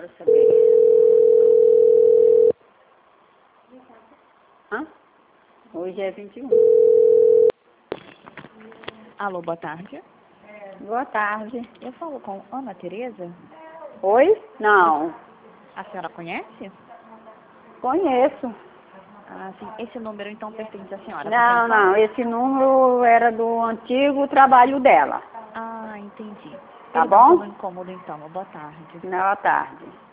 senhora saber. Hã? Hoje é 21. Alô, boa tarde. Boa tarde. Eu falo com Ana Tereza. Oi? Não. A senhora conhece? Conheço. Ah, sim. Esse número, então, pertence à senhora. Não, não. Esse número era do antigo trabalho dela. Ah, entendi. Tá Perdão bom? pelo incômodo, então. Boa tarde. Boa tarde.